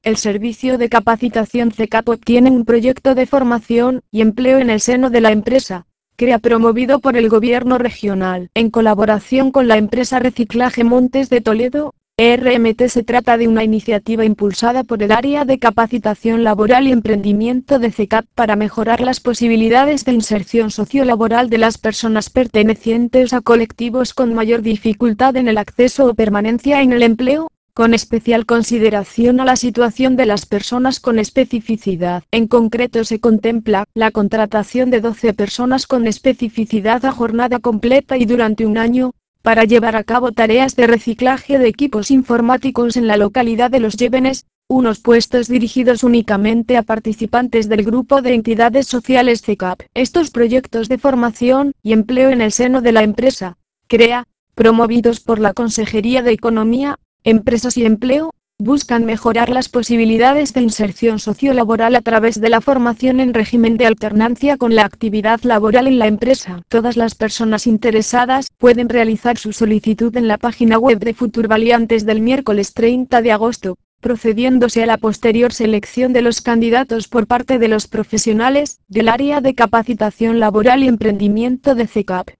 El Servicio de Capacitación CECAP obtiene un proyecto de formación y empleo en el seno de la empresa. CREA promovido por el Gobierno regional. En colaboración con la empresa Reciclaje Montes de Toledo, RMT. Se trata de una iniciativa impulsada por el Área de Capacitación Laboral y Emprendimiento de CECAP para mejorar las posibilidades de inserción sociolaboral de las personas pertenecientes a colectivos con mayor dificultad en el acceso o permanencia en el empleo, con especial consideración a la situación de las personas con especificidad. En concreto se contempla la contratación de 12 personas con especificidad a jornada completa y durante un año, para llevar a cabo tareas de reciclaje de equipos informáticos en la localidad de Los Llévenes, unos puestos dirigidos únicamente a participantes del grupo de entidades sociales CECAP. Estos proyectos de formación y empleo en el seno de la empresa, CREA, promovidos por la Consejería de Economía, Empresas y Empleo, buscan mejorar las posibilidades de inserción sociolaboral a través de la formación en régimen de alternancia con la actividad laboral en la empresa. Todas las personas interesadas pueden realizar su solicitud en la página web de Futurvali antes del miércoles 30 de agosto, procediéndose a la posterior selección de los candidatos por parte de los profesionales del área de capacitación laboral y emprendimiento de CECAP.